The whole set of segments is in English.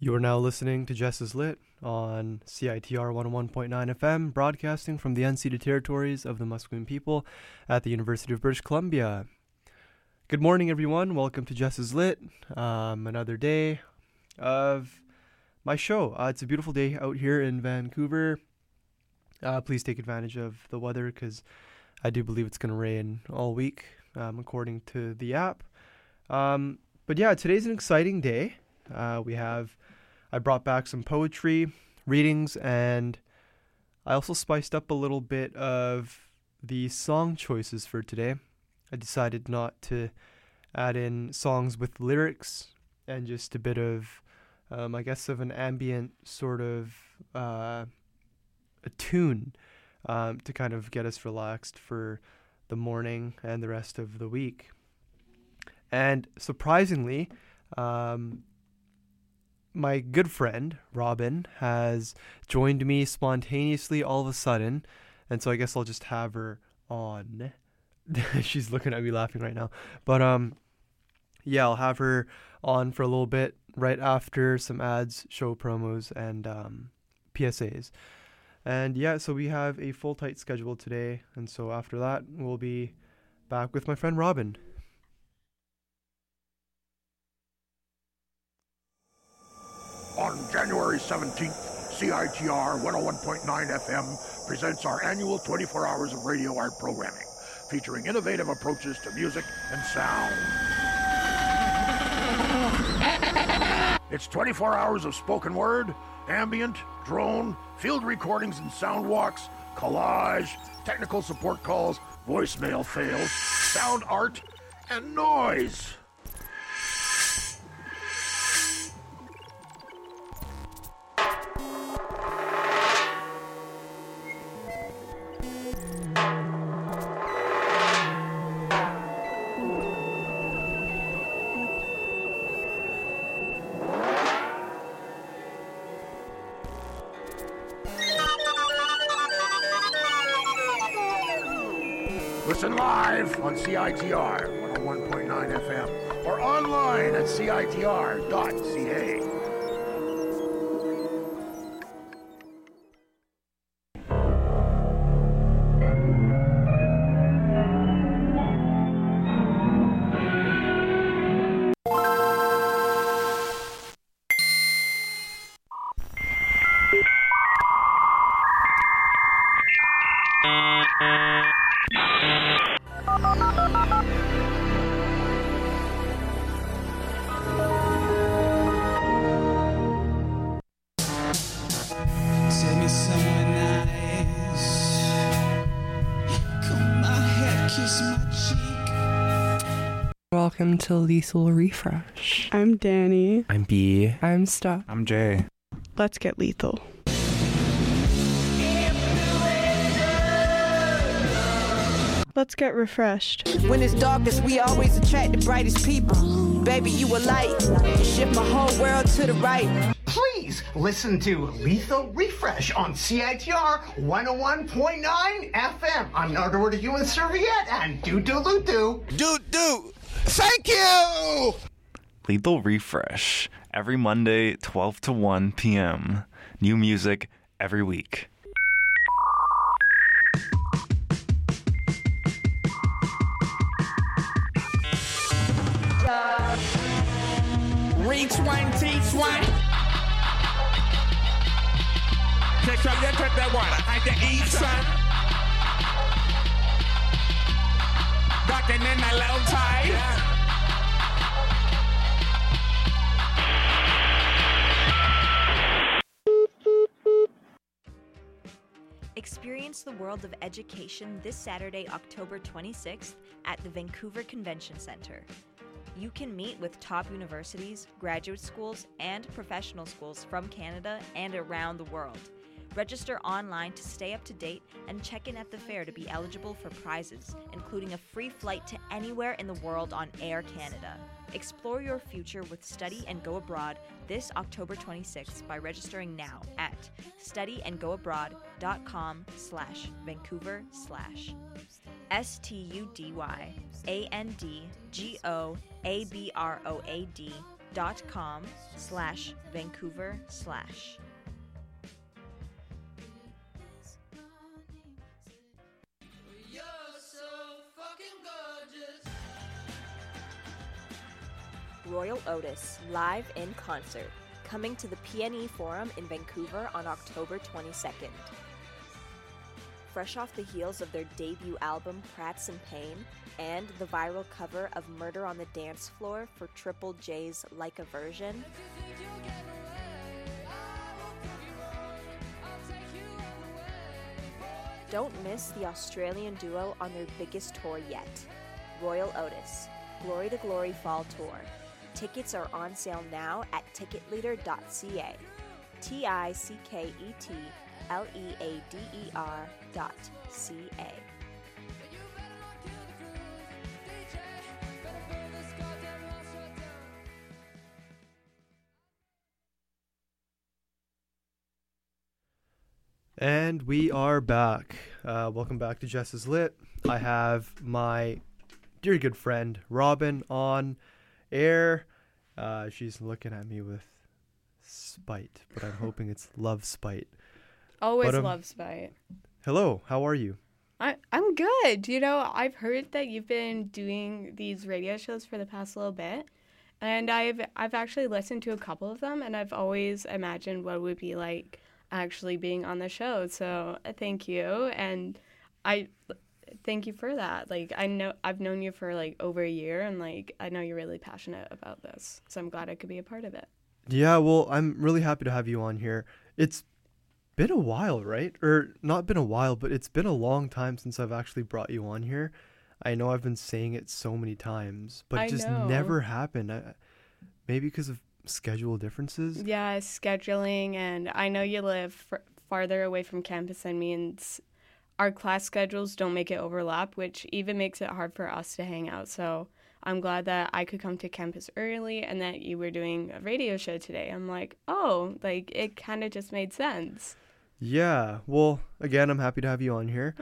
You are now listening to Jess is Lit on CITR 101.9 FM, broadcasting from the unceded territories of the Musqueam people at the University of British Columbia. Good morning, everyone. Welcome to Jess is Lit, another day of my show. It's a beautiful day out here in Vancouver. Please take advantage of the weather because I do believe it's going to rain all week, according to the app. But yeah, today's an exciting day. I brought back some poetry, readings, and I also spiced up a little bit of the song choices for today. I decided not to add in songs with lyrics and just a bit of, of an ambient sort of a tune to kind of get us relaxed for the morning and the rest of the week. And surprisingly, my good friend, Robin, has joined me spontaneously all of a sudden, and so I guess I'll just have her on. She's looking at me laughing right now. But, I'll have her on for a little bit right after some ads, show promos, and PSAs. And yeah, so we have a full tight schedule today, and so after that, we'll be back with my friend Robin. On January 17th, CITR 101.9 FM presents our annual 24 hours of radio art programming, featuring innovative approaches to music and sound. It's 24 hours of spoken word, ambient, drone, field recordings and sound walks, collage, technical support calls, voicemail fails, sound art, and noise. Listen live on CITR 101.9 FM or online at CITR.ca. Welcome to Lethal Refresh. I'm Danny. I'm B. I'm Steph. I'm Jay. Let's get lethal. Let's get refreshed. When it's darkest, we always attract the brightest people. Baby, you a light. You shift my whole world to the right. Please listen to Lethal Refresh on CITR 101.9 FM. I'm Nardwar Human Serviette and Doo-Doo-Loo-Doo. Doo-Doo! Thank you! Lethal Refresh, every Monday, 12 to 1 p.m. New music every week. Reach one, teach one. Take up your cut that water, hide the eat, son. Rockin' in that low tide. Yeah. Experience the world of education this Saturday, October 26th at the Vancouver Convention Centre. You can meet with top universities, graduate schools, and professional schools from Canada and around the world. Register online to stay up to date and check in at the fair to be eligible for prizes, including a free flight to anywhere in the world on Air Canada. Explore your future with Study and Go Abroad this October 26th by registering now at studyandgoabroad.com/Vancouver/ STUDYANDGOABROAD facebook.com/Vancouver/. Royal Otis, live in concert, coming to the PNE Forum in Vancouver on October 22nd. Fresh off the heels of their debut album, Prats and Pain, and the viral cover of Murder on the Dance Floor for Triple J's Like a Version, don't miss the Australian duo on their biggest tour yet, Royal Otis, Glory to Glory Fall Tour. Tickets are on sale now at ticketleader.ca. ticketleader.ca. And we are back. Welcome back to Jess is Lit. I have my dear good friend Robin on air. She's looking at me with spite, but I'm hoping it's love spite. Always love spite. Hello, how are you? I'm good. You know, I've heard that you've been doing these radio shows for the past little bit, and I've actually listened to a couple of them, and I've always imagined what it would be like actually being on the show. So thank you, and I thank you for that. Like, I know I've known you for like over a year, and like I know you're really passionate about this, so I'm glad I could be a part of it. Yeah, well, I'm really happy to have you on here. It's been a while, right? Or not been a while, but it's been a long time since I've actually brought you on here. I know I've been saying it so many times, but it just never happened. Maybe because of schedule differences? Yeah, scheduling, and I know you live farther away from campus than me, and our class schedules don't make it overlap, which even makes it hard for us to hang out. So I'm glad that I could come to campus early and that you were doing a radio show today. I'm like, oh, like it kind of just made sense. Yeah, well, again, I'm happy to have you on here.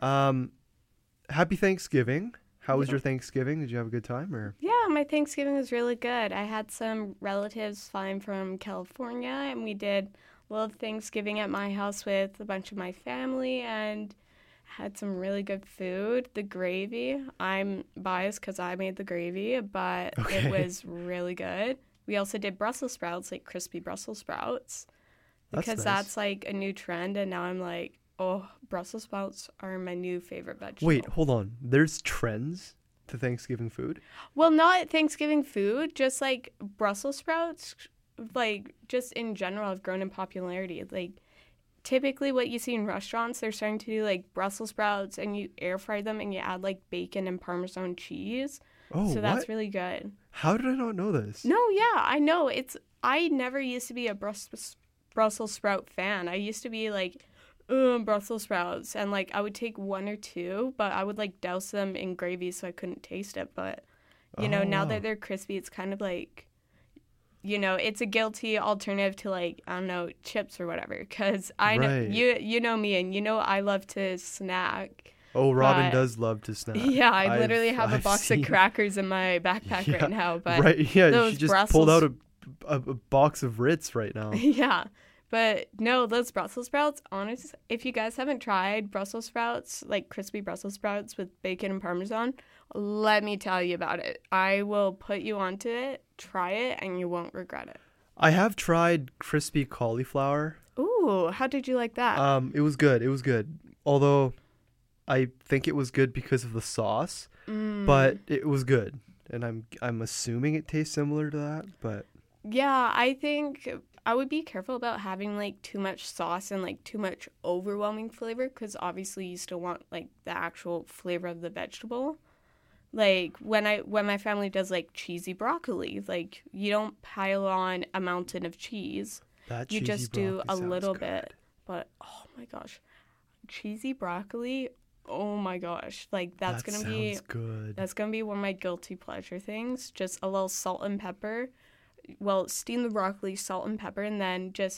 Happy Thanksgiving. How was your Thanksgiving? Did you have a good time? Or? Yeah, my Thanksgiving was really good. I had some relatives flying from California, and we did a little Thanksgiving at my house with a bunch of my family and had some really good food. The gravy, I'm biased because I made the gravy, but it was really good. We also did Brussels sprouts, like crispy Brussels sprouts, because that's like a new trend, and now I'm like, oh, Brussels sprouts are my new favorite vegetable. Wait, hold on. There's trends to Thanksgiving food? Well, not Thanksgiving food, just like Brussels sprouts, like just in general have grown in popularity. Like typically what you see in restaurants, they're starting to do like Brussels sprouts and you air fry them and you add like bacon and Parmesan cheese. Oh, so that's really good. How did I not know this? No, yeah, I know. I never used to be a Brussels sprout fan. I used to be like, Brussels sprouts, and like I would take one or two, but I would like douse them in gravy so I couldn't taste it. But you know, now that they're crispy, it's kind of like, you know, it's a guilty alternative to like, I don't know, chips or whatever. Because I know you know me, and you know I love to snack. Oh, Robin does love to snack. Yeah, I literally have a box of crackers in my backpack right now. But she just pulled out a box of Ritz right now. Yeah. But no, those Brussels sprouts, honestly, if you guys haven't tried Brussels sprouts, like crispy Brussels sprouts with bacon and Parmesan, let me tell you about it. I will put you onto it, try it, and you won't regret it. I have tried crispy cauliflower. Ooh, how did you like that? It was good. It was good. Although I think it was good because of the sauce, but it was good. And I'm assuming it tastes similar to that, but yeah, I think I would be careful about having like too much sauce and like too much overwhelming flavor, because obviously you still want like the actual flavor of the vegetable. Like when my family does like cheesy broccoli, like you don't pile on a mountain of cheese. You just do a little bit. But oh my gosh, cheesy broccoli. Oh my gosh, like that's gonna be good. That's gonna be one of my guilty pleasure things. Just a little salt and pepper. Well, steam the broccoli, salt and pepper, and then just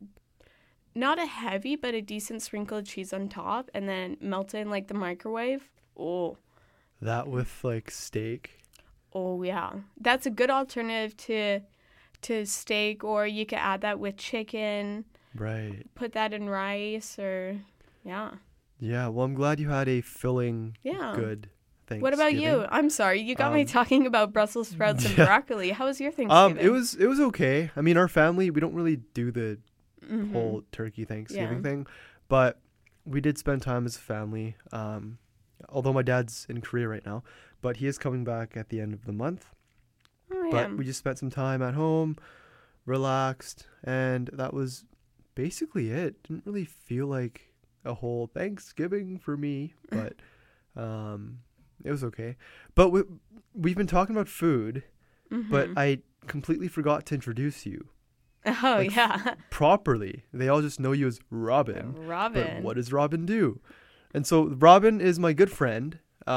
not a heavy, but a decent sprinkle of cheese on top, and then melt it in like the microwave. Oh, that with like steak. Oh yeah, that's a good alternative to to steak, or you could add that with chicken. Right. Put that in rice, or yeah. Yeah. Well, I'm glad you had a filling, good Thanksgiving. What about you? I'm sorry, you got me talking about Brussels sprouts and broccoli. How was your Thanksgiving? It was okay. I mean, our family, we don't really do the whole turkey Thanksgiving thing, but we did spend time as a family. Although my dad's in Korea right now, but he is coming back at the end of the month. Oh, yeah. But we just spent some time at home, relaxed, and that was basically it. Didn't really feel like a whole Thanksgiving for me, but it was okay. But we've been talking about food, but I completely forgot to introduce you. Oh, yeah. Properly. They all just know you as Robin. Robin. But what does Robin do? And so Robin is my good friend.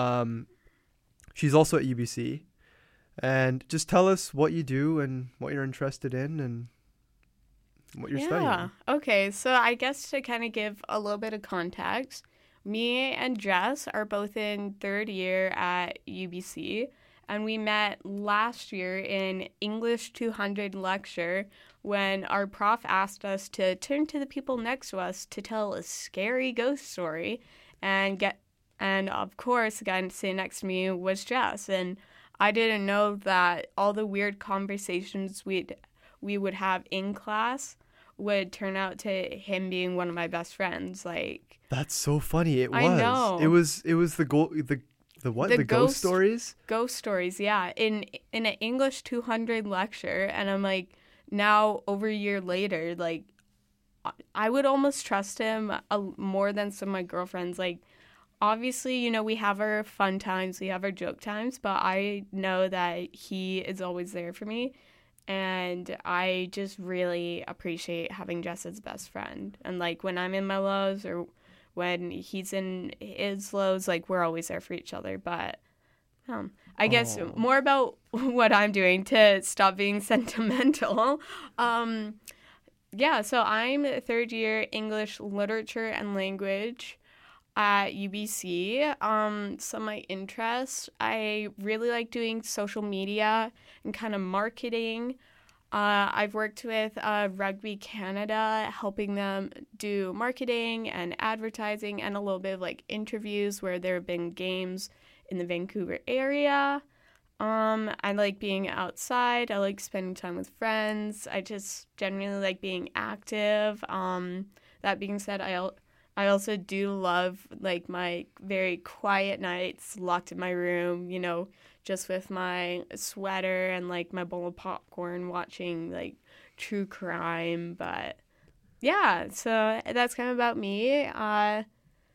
She's also at UBC. And just tell us what you do and what you're interested in and what you're studying. Okay, so I guess to kind of give a little bit of context, me and Jess are both in third year at UBC, and we met last year in English 200 lecture when our prof asked us to turn to the people next to us to tell a scary ghost story, and of course, the guy sitting next to me was Jess, and I didn't know that all the weird conversations we would have in class would turn out to him being one of my best friends. Like, that's so funny. It was. I know. It was the what? The ghost stories? Ghost stories, yeah. In an English 200 lecture, and I'm like, now over a year later, like, I would almost trust him more than some of my girlfriends. Like, obviously, you know, we have our fun times, we have our joke times, but I know that he is always there for me. And I just really appreciate having Jess as best friend. And, like, when I'm in my lows or when he's in his lows, like, we're always there for each other. But I guess more about what I'm doing to stop being sentimental. So I'm third year English Literature and Language at UBC. Some of my interests, I really like doing social media and kind of marketing. I've worked with Rugby Canada, helping them do marketing and advertising and a little bit of like interviews where there have been games in the Vancouver area. I like being outside. I like spending time with friends. I just generally like being active. That being said, I also do love, like, my very quiet nights locked in my room, you know, just with my sweater and, like, my bowl of popcorn watching, like, true crime. But, yeah, so that's kind of about me. Yeah.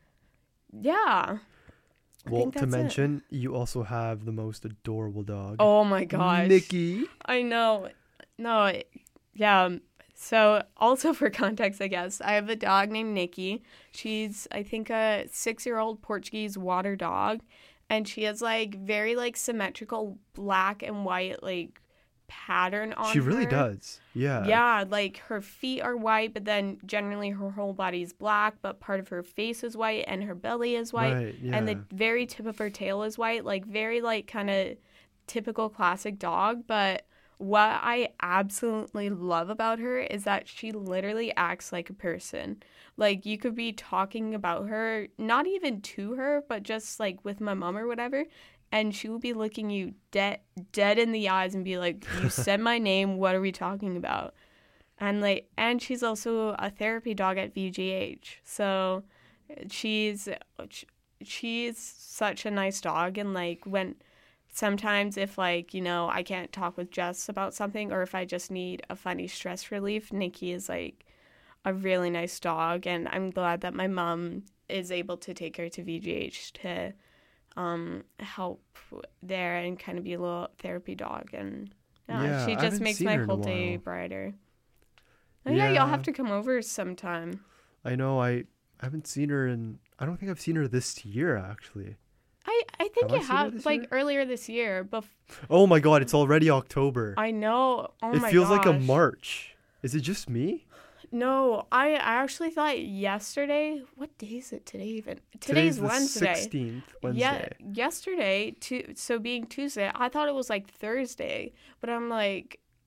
Well, to mention, you also have the most adorable dog. Oh, my gosh. Nikki. I know. No, yeah. So, also for context, I guess, I have a dog named Nikki. She's, I think, a 6-year-old Portuguese water dog, and she has, like, very, like, symmetrical black and white, like, pattern on her. She really does. Yeah. Yeah, like, her feet are white, but then generally her whole body is black, but part of her face is white, and her belly is white, right, yeah. And the very tip of her tail is white, like, very, like, kind of typical classic dog, but what I absolutely love about her is that she literally acts like a person. Like, you could be talking about her, not even to her, but just, like, with my mom or whatever, and she will be looking you dead in the eyes and be like, you said my name, what are we talking about? And, like, and she's also a therapy dog at VGH. So she's such a nice dog, and, like, sometimes if, like, you know, I can't talk with Jess about something, or if I just need a funny stress relief, Nikki is, like, a really nice dog, and I'm glad that my mom is able to take her to VGH to help there and kind of be a little therapy dog, and she just makes my whole day brighter. Oh, yeah, y'all have to come over sometime. I know, I haven't seen her I don't think I've seen her this year, actually. I think you have, like, earlier this year. Oh my god, it's already October. I know. Oh my gosh. It feels like a March. Is it just me? No, I actually thought yesterday. What day is it today even? Today's Wednesday. 16th Wednesday. Yeah, yesterday, so being Tuesday, I thought it was like Thursday. But I'm like,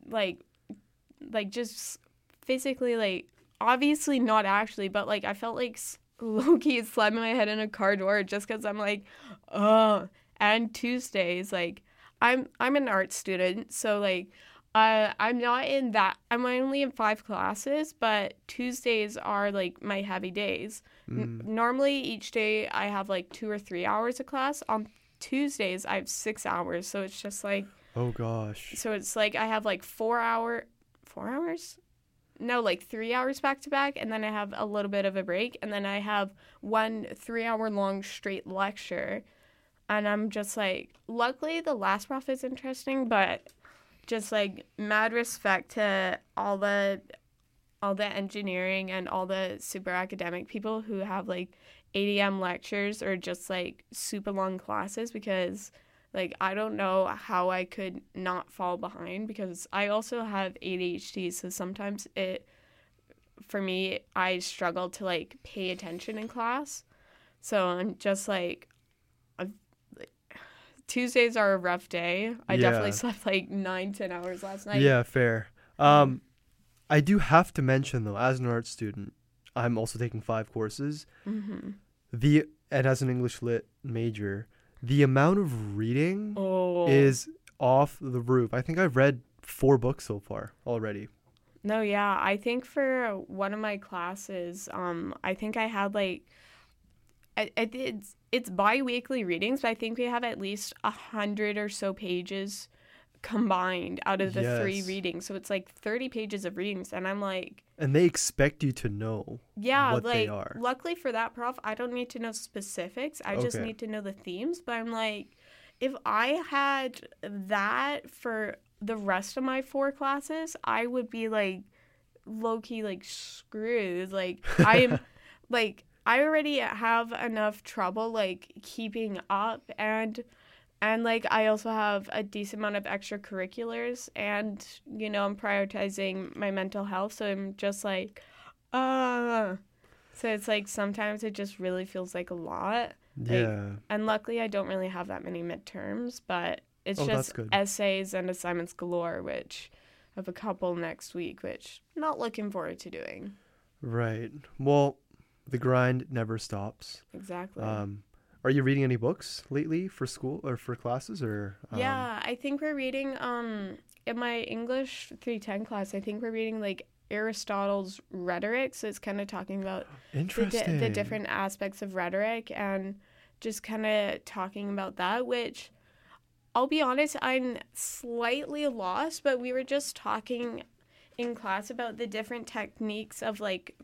like just physically, like, obviously not actually, but like I felt like low-key slamming my head in a car door just because I'm like, oh. And Tuesdays, like, I'm an art student, so like I'm not in that. I'm only in 5 classes, but Tuesdays are like my heavy days. Normally each day I have like 2 or 3 hours of class. On Tuesdays I have 6 hours, so it's just like, oh gosh. So it's like I have like 4 hours? No, like 3 hours back to back, and then I have a little bit of a break, and then I have 1 3-hour long straight lecture. And I'm just like, luckily the last prof is interesting, but just like mad respect to all the engineering and all the super academic people who have like 8 a.m. lectures or just like super long classes, because like I don't know how I could not fall behind, because I also have ADHD, so sometimes for me I struggle to like pay attention in class. So I'm just like, Tuesdays are a rough day. I definitely slept like 9-10 hours last night. Yeah, fair. I do have to mention though, as an art student, I'm also taking 5 courses. And as an English Lit major, the amount of reading is off the roof. I think I've read 4 books so far already. No, yeah. I think for one of my classes, I think I had like, it's bi-weekly readings, but I think we have at least 100 or so pages combined out of the 3 readings. So it's like 30 pages of readings, and I'm like... And they expect you to know what they are. Luckily for that prof, I don't need to know specifics. I just need to know the themes. But I'm like, if I had that for the rest of my 4 classes, I would be like low-key like screwed. Like I'm like... I already have enough trouble like keeping up, and like I also have a decent amount of extracurriculars, and you know, I'm prioritizing my mental health, so I'm just like so it's like sometimes it just really feels like a lot. And luckily I don't really have that many midterms, but it's just essays and assignments galore, which I have a couple next week, which I'm not looking forward to doing. Right. Well, the grind never stops. Exactly. Are you reading any books lately for school or for classes, or? Yeah, I think we're reading in my English 310 class. I think we're reading like Aristotle's Rhetoric. So it's kind of talking about the different aspects of rhetoric, and just kind of talking about that. Which, I'll be honest, I'm slightly lost. But we were just talking in class about the different techniques of like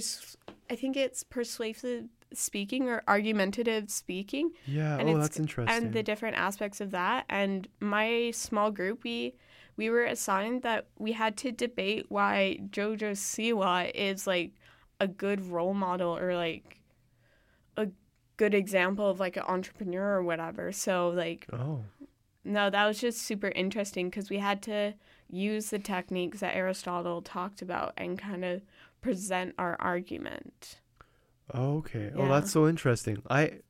I think it's persuasive speaking or argumentative speaking. Yeah, and that's interesting. And the different aspects of that. And my small group, we were assigned that we had to debate why Jojo Siwa is like a good role model, or like a good example of like an entrepreneur or whatever. So like, no, that was just super interesting, because we had to use the techniques that Aristotle talked about and kind of present our argument. Okay. Yeah. Oh, that's so interesting. I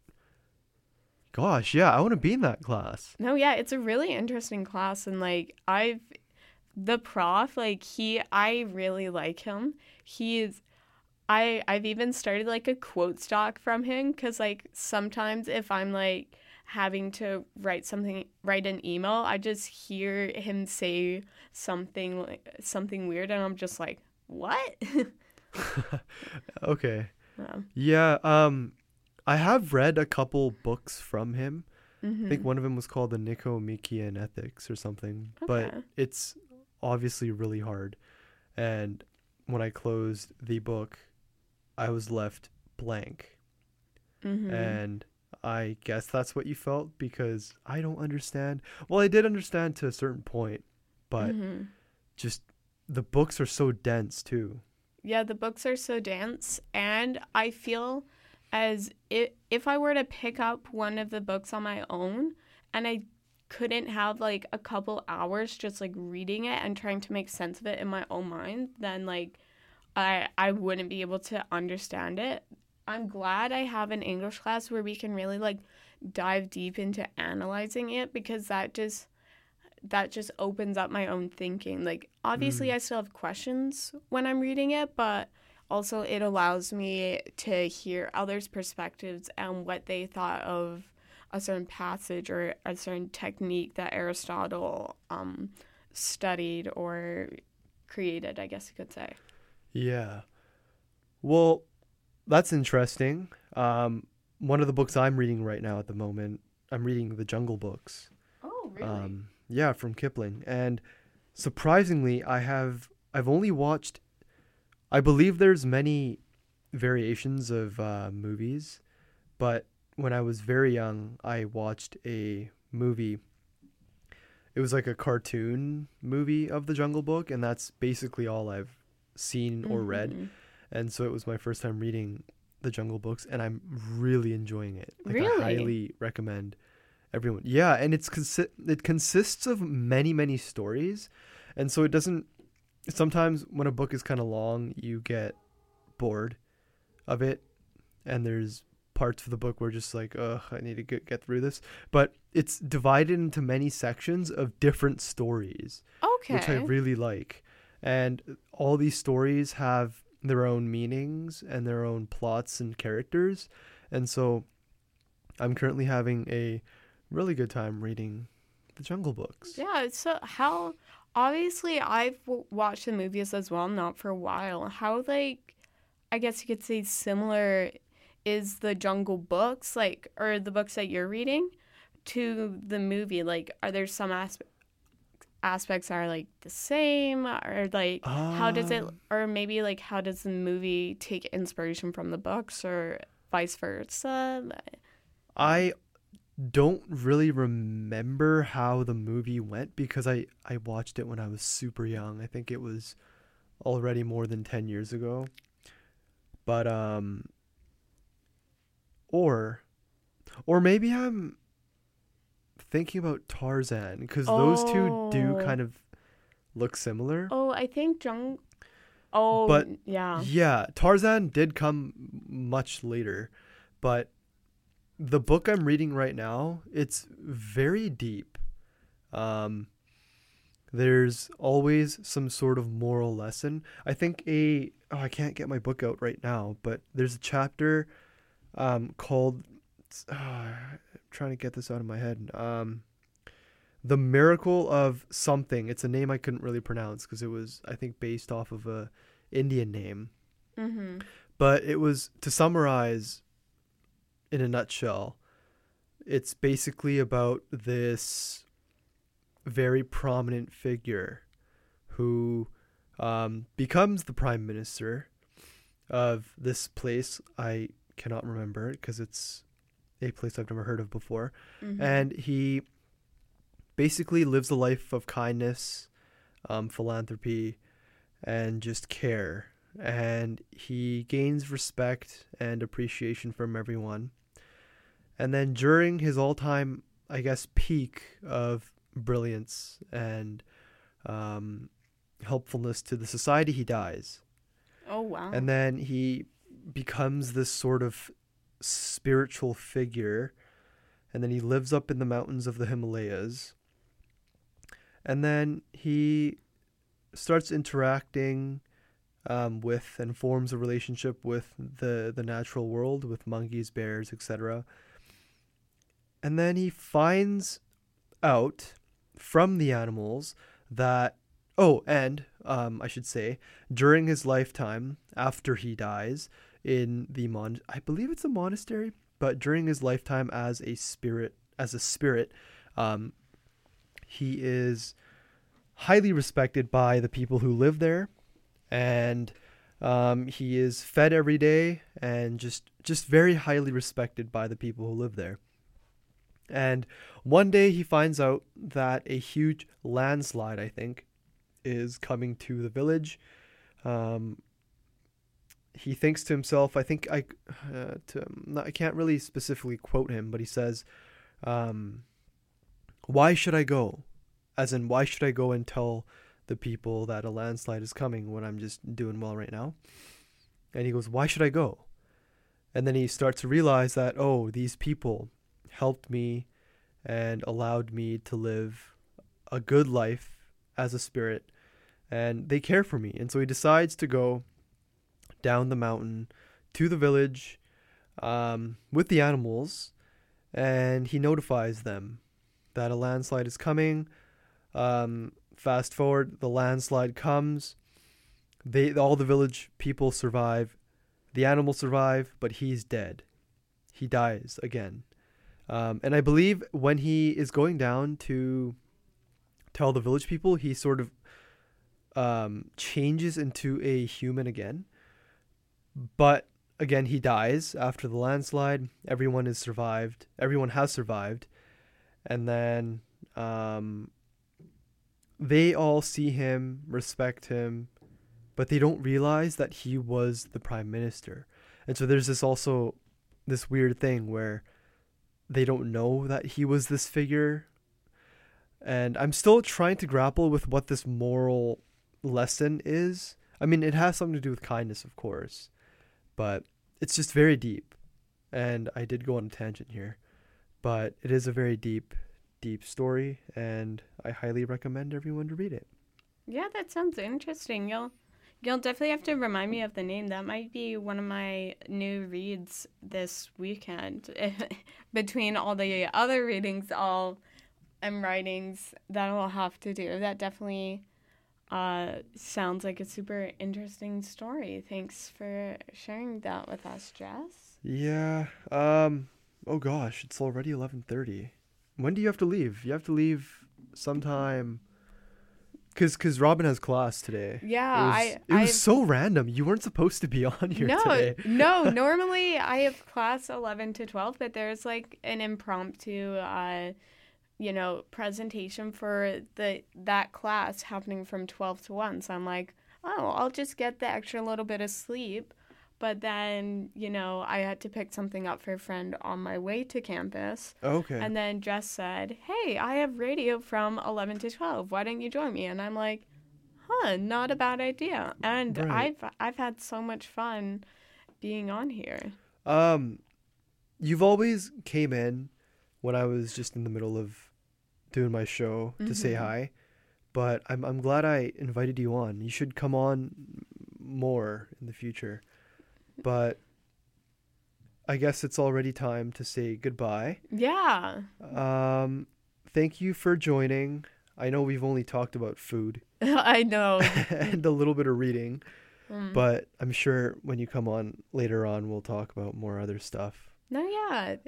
want to be in that class. No, yeah, it's a really interesting class, and like the prof, like I really like him. I've even started like a quote stock from him, because like sometimes if I'm like having to write an email, I just hear him say something weird, and I'm just like, what? Okay. Yeah. I have read a couple books from him. I think one of them was called the Nicomachean Ethics or something. But it's obviously really hard. And when I closed the book, I was left blank. And I guess that's what you felt, because I don't understand. Well, I did understand to a certain point, but just the books are so dense too. Yeah, the books are so dense, and I feel as if I were to pick up one of the books on my own, and I couldn't have like a couple hours just like reading it and trying to make sense of it in my own mind, then like I wouldn't be able to understand it. I'm glad I have an English class where we can really like dive deep into analyzing it, because that just that just opens up my own thinking. Like, obviously, I still have questions when I'm reading it, but also it allows me to hear others' perspectives and what they thought of a certain passage or a certain technique that Aristotle studied or created, I guess you could say. Yeah. Well, that's interesting. One of the books I'm reading right now at the moment, I'm reading the Jungle Books. Oh, really? Yeah, from Kipling. And surprisingly, I've only watched, I believe there's many variations of movies, but when I was very young, I watched a movie. It was like a cartoon movie of the Jungle Book, and that's basically all I've seen or read. And so it was my first time reading the Jungle Books, and I'm really enjoying it. Like, Really? I highly recommend everyone. Yeah, and it consists of many stories, and so it doesn't. Sometimes when a book is kind of long, you get bored of it, and there's parts of the book where just like, ugh, I need to get through this. But it's divided into many sections of different stories, Okay. which I really like. And all these stories have their own meanings and their own plots and characters. And so I'm currently having a really good time reading the Jungle Books. Yeah, so how, obviously I've watched the movies as well, not for a while. How, like, I guess you could say similar is the Jungle Books, like, or the books that you're reading to the movie? Like, are there some aspects that are like the same, or like how does it, or maybe like how does the movie take inspiration from the books or vice versa? I don't really remember how the movie went because I watched it when I was super young. I think it was already more than 10 years ago. But or maybe I'm thinking about Tarzan, because those two do kind of look similar. Oh, I think But yeah. Yeah, Tarzan did come much later, but the book I'm reading right now, it's very deep. There's always some sort of moral lesson. I think I can't get my book out right now, but there's a chapter called I'm trying to get this out of my head. The Miracle of Something. It's a name I couldn't really pronounce because it was, I think, based off of a Indian name. Mm-hmm. But it was, to summarize in a nutshell, it's basically about this very prominent figure who becomes the prime minister of this place. I cannot remember it because it's a place I've never heard of before. Mm-hmm. And he basically lives a life of kindness, philanthropy, and just care. And he gains respect and appreciation from everyone. And then during his all-time, I guess, peak of brilliance and helpfulness to the society, he dies. Oh, wow. And then he becomes this sort of spiritual figure, and then he lives up in the mountains of the Himalayas, and then he starts interacting with and forms a relationship with the natural world, with monkeys, bears, etc. And then he finds out from the animals that I should say, during his lifetime, after he dies in the I believe it's a monastery, but during his lifetime as a spirit, he is highly respected by the people who live there, and he is fed every day and just very highly respected by the people who live there. And one day he finds out that a huge landslide, I think, is coming to the village. He thinks to himself, I think I can't really specifically quote him, but he says, why should I go? As in, why should I go and tell the people that a landslide is coming when I'm just doing well right now? And he goes, why should I go? And then he starts to realize that, these people helped me and allowed me to live a good life as a spirit, and they care for me. And so he decides to go down the mountain to the village with the animals, and he notifies them that a landslide is coming. Fast forward, the landslide comes. All the village people survive. The animals survive, but he's dead. He dies again. And I believe when he is going down to tell the village people, he sort of changes into a human again. But again, he dies after the landslide. Everyone has survived. And then they all see him, respect him, but they don't realize that he was the prime minister. And so there's this weird thing where they don't know that he was this figure. And I'm still trying to grapple with what this moral lesson is. I mean, it has something to do with kindness, of course, but it's just very deep. And I did go on a tangent here, but it is a very deep story, and I highly recommend everyone to read it. Yeah, that sounds interesting. You'll definitely have to remind me of the name. That might be one of my new reads this weekend. Between all the other readings and writings that I'll have to do. That definitely sounds like a super interesting story. Thanks for sharing that with us, Jess. Yeah. Oh gosh, it's already 11:30. When do you have to leave? You have to leave sometime. Cause Robin has class today. Yeah, it was so random. You weren't supposed to be on here today. No. Normally I have class 11 to 12, but there's like an impromptu, presentation for that class happening from 12 to 1. So I'm like, oh, I'll just get the extra little bit of sleep. But then, I had to pick something up for a friend on my way to campus. Okay. And then Jess said, hey, I have radio from 11 to 12. Why don't you join me? And I'm like, not a bad idea. And right. I've had so much fun being on here. You've always came in when I was just in the middle of doing my show to say hi. But I'm glad I invited you on. You should come on more in the future. But I guess it's already time to say goodbye. Yeah. Thank you for joining. I know we've only talked about food. I know. And a little bit of reading. But I'm sure when you come on later on, we'll talk about more other stuff. No, yeah.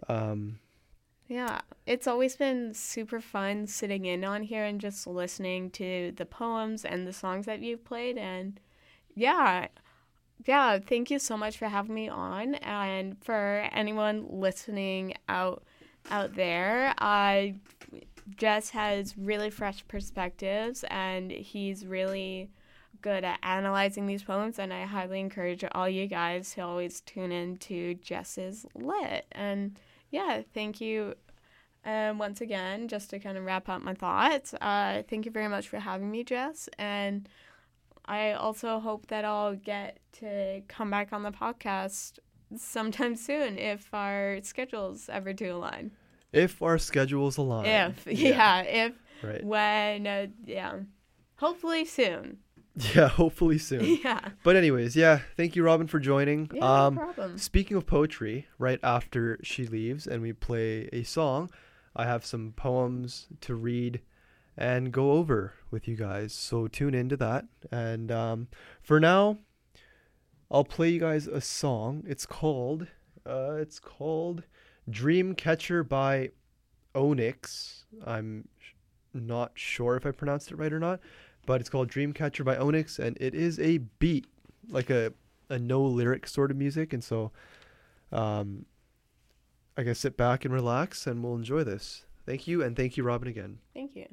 Yeah. It's always been super fun sitting in on here and just listening to the poems and the songs that you've played. And yeah, thank you so much for having me on. And for anyone listening out there, Jess has really fresh perspectives, and he's really good at analyzing these poems, and I highly encourage all you guys to always tune in to Jess's Lit. And yeah, thank you once again, just to kind of wrap up my thoughts. Thank you very much for having me, Jess, and I also hope that I'll get to come back on the podcast sometime soon if our schedules ever do align. If our schedules align. Hopefully soon. Yeah, hopefully soon. Yeah. But anyways, thank you, Robin, for joining. Yeah, no problem. Speaking of poetry, right after she leaves and we play a song, I have some poems to read and go over with you guys. So tune into that. And for now, I'll play you guys a song. It's called Dreamcatcher by Onyx. I'm not sure if I pronounced it right or not, but it's called Dreamcatcher by Onyx, and it is a beat, like a no lyric sort of music. And so I guess sit back and relax and we'll enjoy this. Thank you, and thank you, Robin, again. Thank you.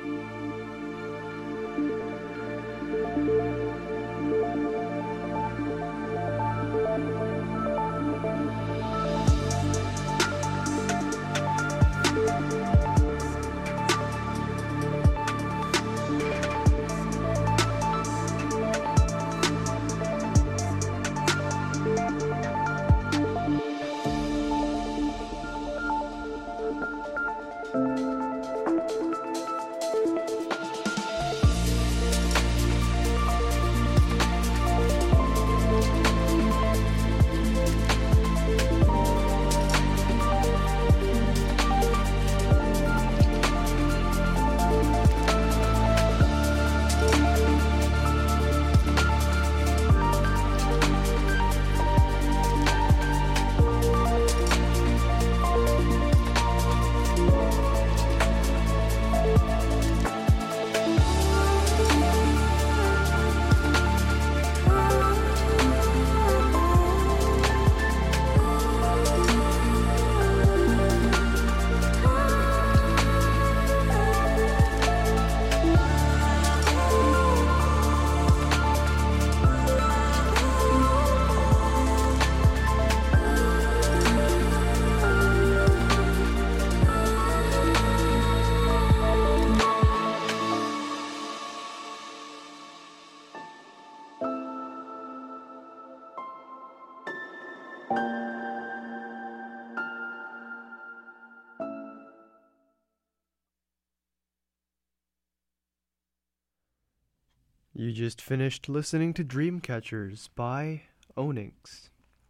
You just finished listening to Dreamcatchers by Onyx.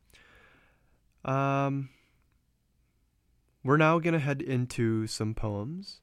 We're now going to head into some poems.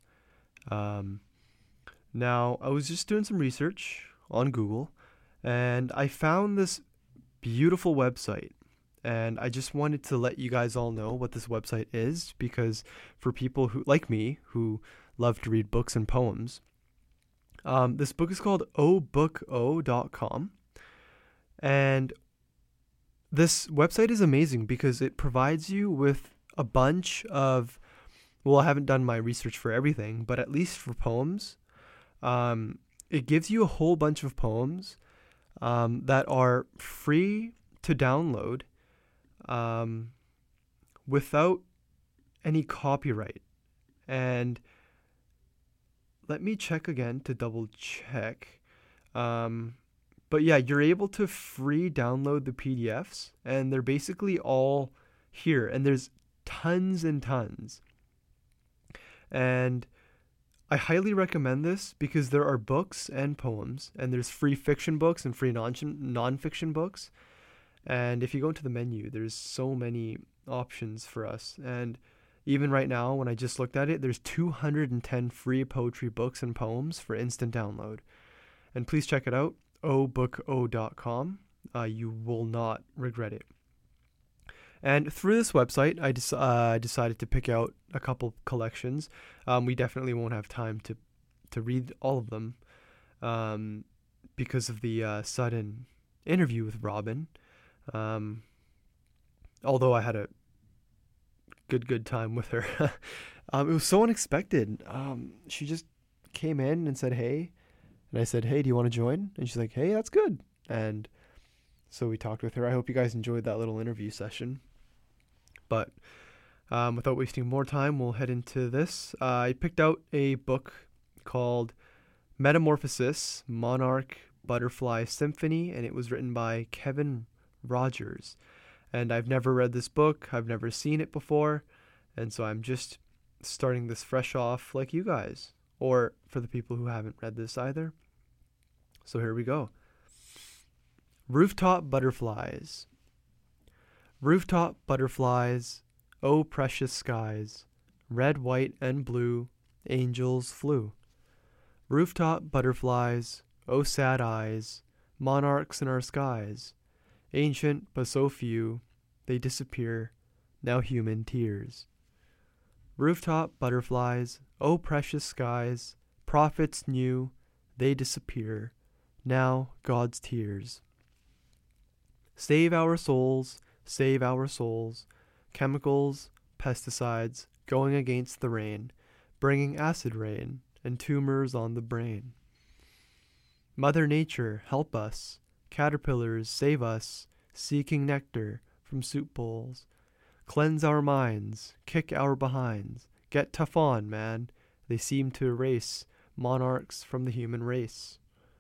Now, I was just doing some research on Google, and I found this beautiful website. And I just wanted to let you guys all know what this website is, because for people who, like me, who love to read books and poems, this book is called obooko.com, and this website is amazing because it provides you with a bunch of, well, I haven't done my research for everything, but at least for poems, it gives you a whole bunch of poems that are free to download without any copyright. And let me check again to double check. But yeah, you're able to free download the PDFs, and they're basically all here, and there's tons and tons. And I highly recommend this because there are books and poems, and there's free fiction books and free non-fiction books. And if you go into the menu, there's so many options for us. And even right now, when I just looked at it, there's 210 free poetry books and poems for instant download. And please check it out, obooko.com. You will not regret it. And through this website, I decided to pick out a couple collections. We definitely won't have time to read all of them because of the sudden interview with Robin. Although I had a good time with her. It was so unexpected. She just came in and said, hey. And I said, hey, do you want to join? And she's like, hey, that's good. And so we talked with her. I hope you guys enjoyed that little interview session. But without wasting more time, we'll head into this. I picked out a book called Metamorphosis, Monarch Butterfly Symphony, and it was written by Kevin Rogers. And I've never read this book. I've never seen it before. And so I'm just starting this fresh off like you guys, or for the people who haven't read this either. So here we go. Rooftop Butterflies. Rooftop butterflies, oh precious skies, red, white, and blue, angels flew. Rooftop butterflies, oh sad eyes, monarchs in our skies, ancient but so few, they disappear, now human tears. Rooftop butterflies, oh precious skies, prophets new, they disappear, now God's tears. Save our souls, chemicals, pesticides, going against the rain, bringing acid rain, and tumors on the brain. Mother Nature, help us. Caterpillars, save us, seeking nectar from soup bowls. Cleanse our minds, kick our behinds. Get tough on, man. They seem to erase monarchs from the human race.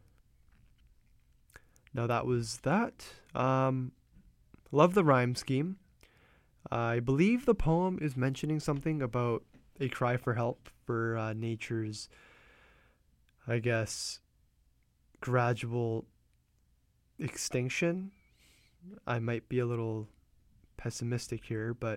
Now that was that. Love the rhyme scheme. I believe the poem is mentioning something about a cry for help for nature's, I guess, gradual extinction. I might be a little pessimistic here, but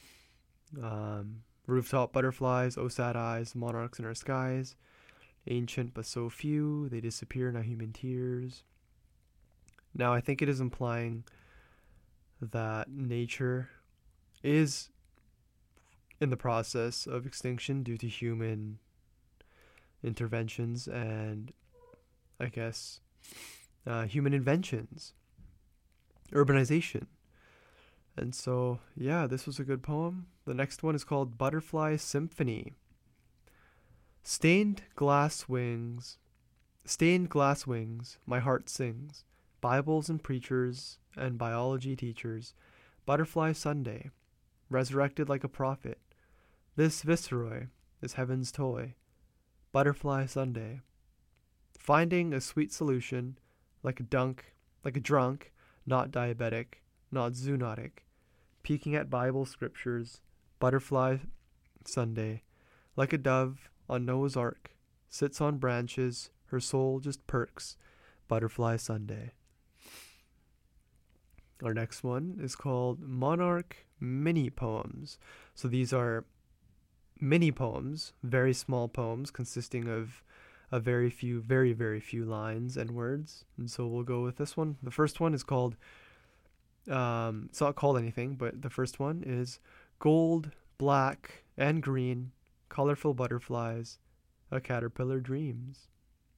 rooftop butterflies, oh sad eyes, monarchs in our skies, ancient but so few, they disappear, now human tears. Now I think it is implying that nature is in the process of extinction due to human interventions and, I guess, human inventions, urbanization. And so, yeah, this was a good poem. The next one is called Butterfly Symphony. Stained glass wings, my heart sings. Bibles and preachers and biology teachers. Butterfly Sunday, resurrected like a prophet. This viceroy is heaven's toy. Butterfly Sunday. Finding a sweet solution, like a drunk, not diabetic, not zoonotic. Peeking at Bible scriptures, Butterfly Sunday. Like a dove on Noah's Ark, sits on branches, her soul just perks. Butterfly Sunday. Our next one is called Monarch Mini Poems. So these are mini poems, very small poems consisting of a very few lines and words. And so we'll go with this one. The first one is called, it's not called anything, but the first one is Gold, Black, and Green, Colorful Butterflies, a Caterpillar Dreams.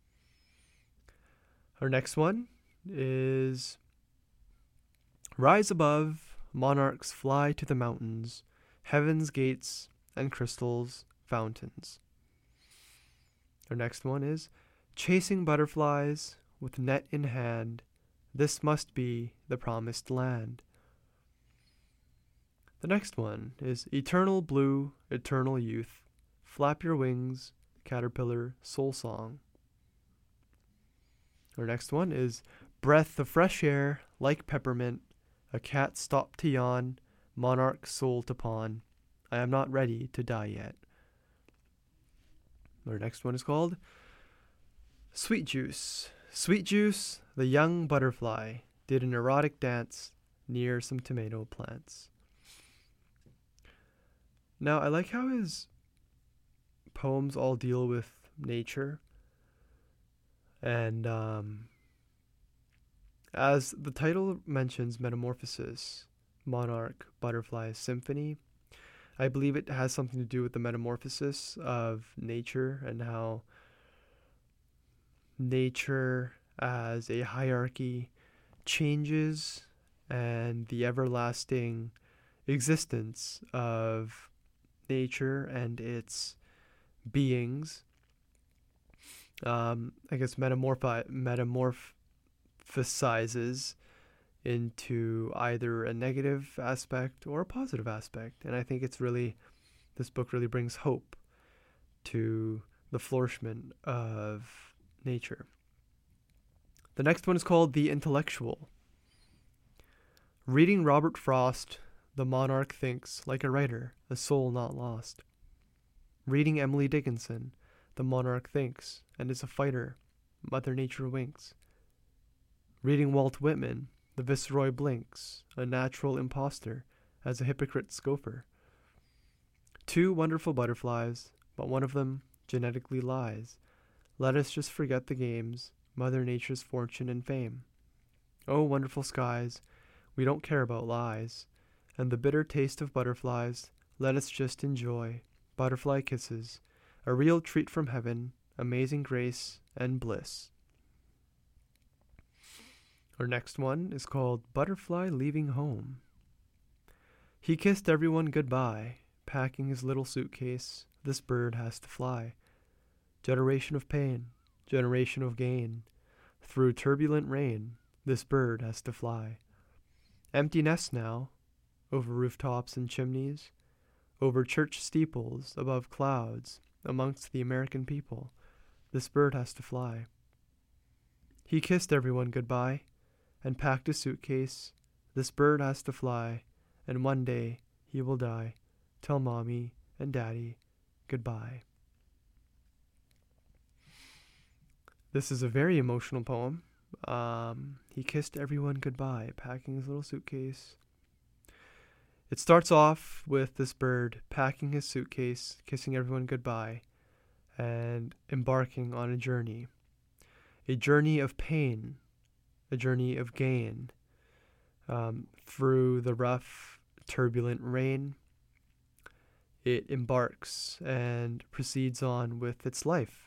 Our next one is Rise above, monarchs fly to the mountains, heaven's gates and crystals, fountains. Our next one is Chasing butterflies with net in hand, this must be the promised land. The next one is Eternal blue, eternal youth, flap your wings, caterpillar, soul song. Our next one is Breath of fresh air, like peppermint, a cat stopped to yawn, monarch soul to pawn. I am not ready to die yet. Our next one is called Sweet Juice. Sweet Juice, the young butterfly, did an erotic dance near some tomato plants. Now, I like how his poems all deal with nature. And as the title mentions, Metamorphosis, Monarch Butterfly Symphony, I believe it has something to do with the metamorphosis of nature and how nature as a hierarchy changes and the everlasting existence of nature and its beings, I guess metamorphosizes into either a negative aspect or a positive aspect. And I think this book really brings hope to the flourishment of nature. The next one is called The Intellectual. Reading Robert Frost, the monarch thinks like a writer, a soul not lost. Reading Emily Dickinson, the monarch thinks and is a fighter, Mother Nature winks. Reading Walt Whitman, the viceroy blinks, a natural imposter, as a hypocrite scoffer. Two wonderful butterflies, but one of them genetically lies. Let us just forget the games, Mother Nature's fortune and fame. Oh, wonderful skies, we don't care about lies, and the bitter taste of butterflies, let us just enjoy. Butterfly kisses, a real treat from heaven, amazing grace and bliss. Our next one is called Butterfly Leaving Home. He kissed everyone goodbye, packing his little suitcase. This bird has to fly. Generation of pain, generation of gain. Through turbulent rain, this bird has to fly. Empty nest now, over rooftops and chimneys, over church steeples, above clouds, amongst the American people, this bird has to fly. He kissed everyone goodbye and packed a suitcase. This bird has to fly, and one day he will die. Tell mommy and daddy goodbye. This is a very emotional poem. He kissed everyone goodbye, packing his little suitcase. It starts off with this bird packing his suitcase, kissing everyone goodbye, and embarking on a journey of pain, a journey of gain, through the rough, turbulent rain. It embarks and proceeds on with its life.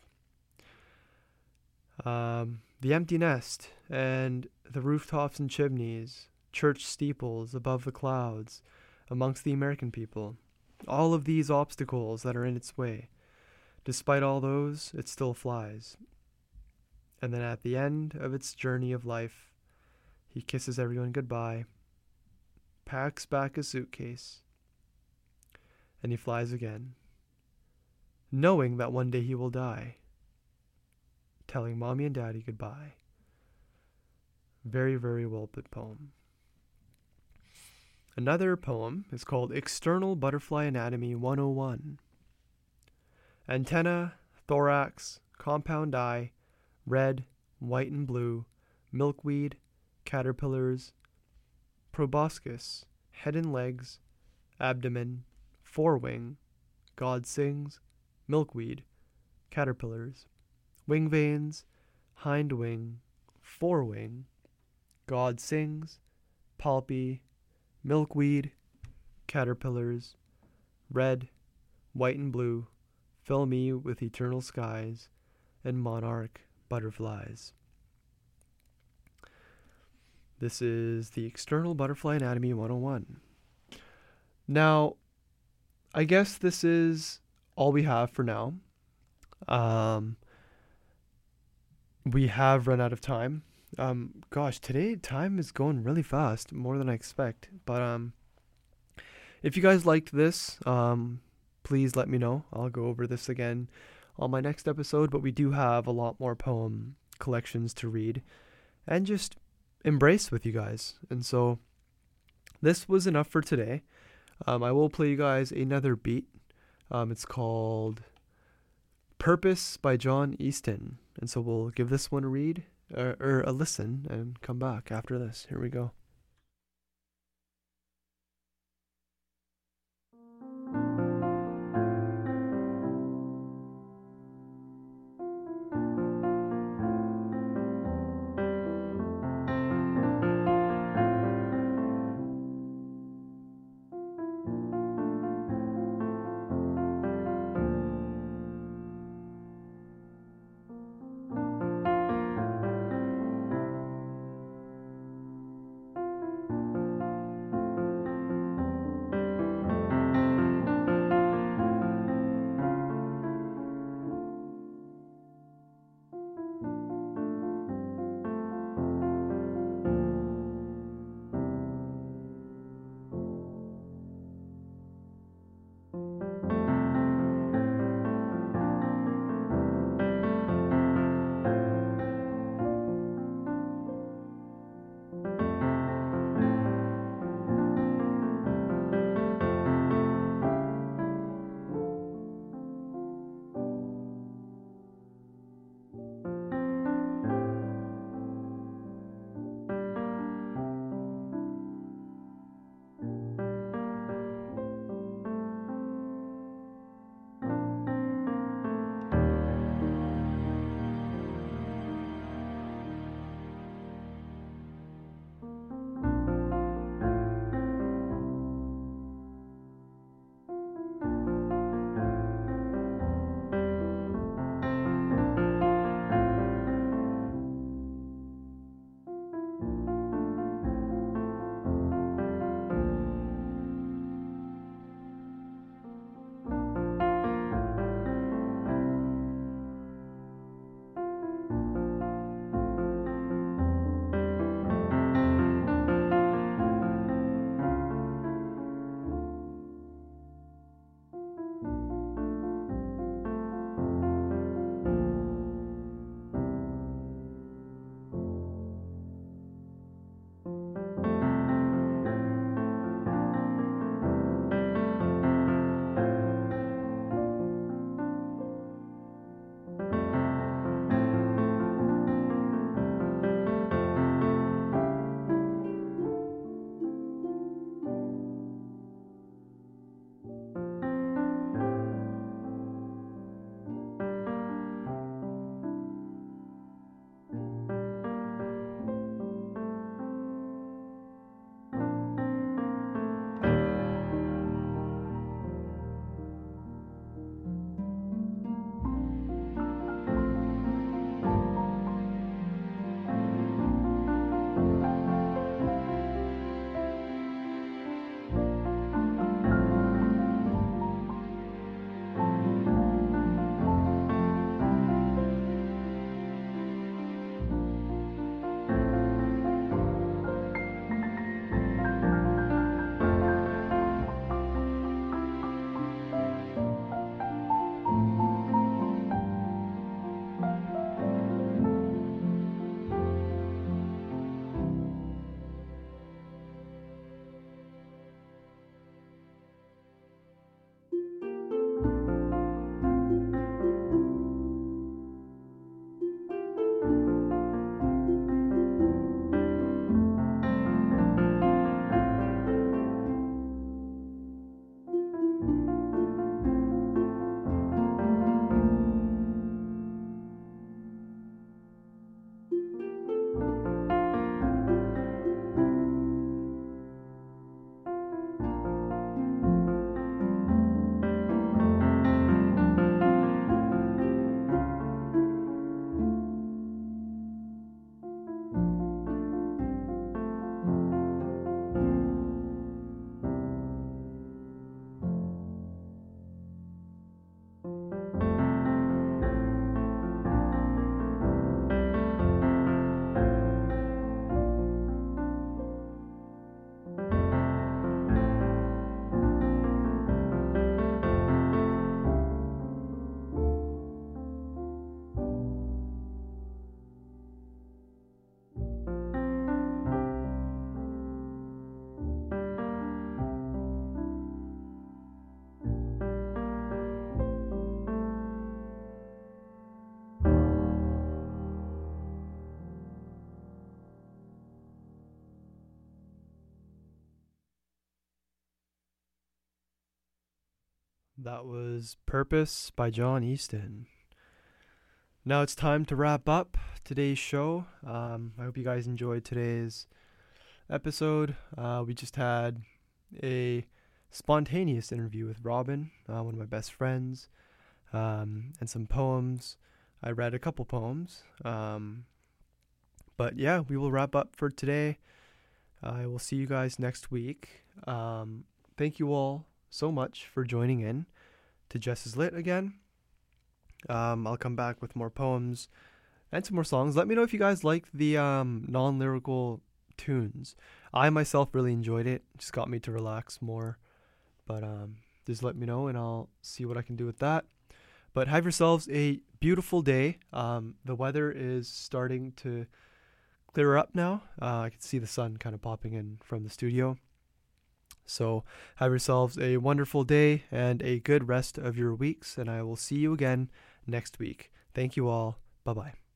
The empty nest and the rooftops and chimneys, church steeples above the clouds, amongst the American people, all of these obstacles that are in its way. Despite all those, it still flies. And then at the end of its journey of life, he kisses everyone goodbye, packs back his suitcase, and he flies again, knowing that one day he will die, telling mommy and daddy goodbye. Very, very well put poem. Another poem is called External Butterfly Anatomy 101. Antenna, thorax, compound eye, red, white and blue, milkweed, caterpillars, proboscis, head and legs, abdomen, forewing, God sings, milkweed, caterpillars, wing veins, hind wing, forewing, God sings, palpi, milkweed, caterpillars, red, white and blue, fill me with eternal skies, and monarch butterflies. This is the External Butterfly Anatomy 101. Now, I guess this is all we have for now. We have run out of time. Gosh, today time is going really fast, more than I expect. But if you guys liked this, please let me know. I'll go over this again on my next episode, but we do have a lot more poem collections to read and just embrace with you guys. And so this was enough for today. I will play you guys another beat. It's called Purpose by John Easton. And so we'll give this one a read or a listen and come back after this. Here we go. That was Purpose by John Easton. Now it's time to wrap up today's show. I hope you guys enjoyed today's episode. We just had a spontaneous interview with Robin, one of my best friends, and some poems. I read a couple poems. But yeah, we will wrap up for today. I will see you guys next week. Thank you all so much for joining in to Jess is Lit again. I'll come back with more poems and some more songs. Let me know if you guys like the non-lyrical tunes. I myself really enjoyed it. Just got me to relax more. But just let me know and I'll see what I can do with that. But have yourselves a beautiful day. The weather is starting to clear up now. I can see the sun kind of popping in from the studio. So have yourselves a wonderful day and a good rest of your weeks. And I will see you again next week. Thank you all. Bye-bye.